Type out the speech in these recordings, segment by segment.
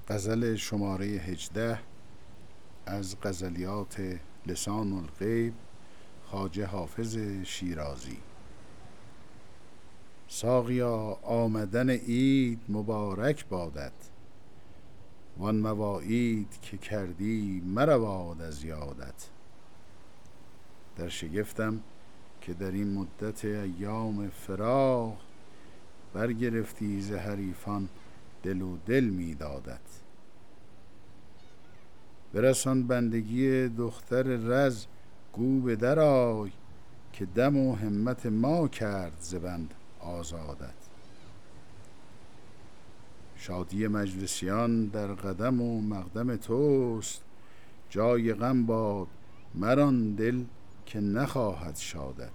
غزل شماره 18 از غزلیات لسان الغیب خواجه حافظ شیرازی. ساقیا آمدن عید مبارک بادت، وان مواعید که کردی مرود از یادت. در شگفتم که در این مدت ایام فراق، برگرفتی ز حریفان دل و دل می دادت. برسان بندگی دختر رز گو به در آی، که دم و همت ما کرد ز بند آزادت. شادی مجلسیان در قدم و مقدم توست، جای غم باد مران دل که نخواهد شادت.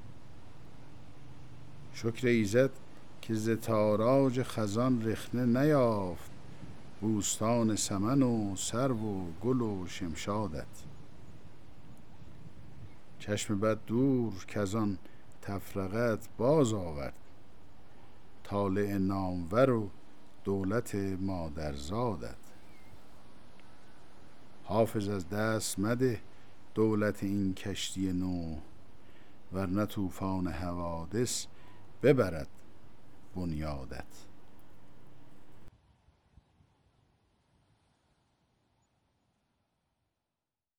شکر ایزد که ز تاراج خزان رخنه نیافت، بوستان سمن و سرو و گل و شمشادت. چشم بد دور کزان تفرقت باز آورد، طالع نامور و دولت مادرزادت. حافظ از دست مده دولت این کشتی نوح، ورنه طوفان حوادث ببرد بنیادت.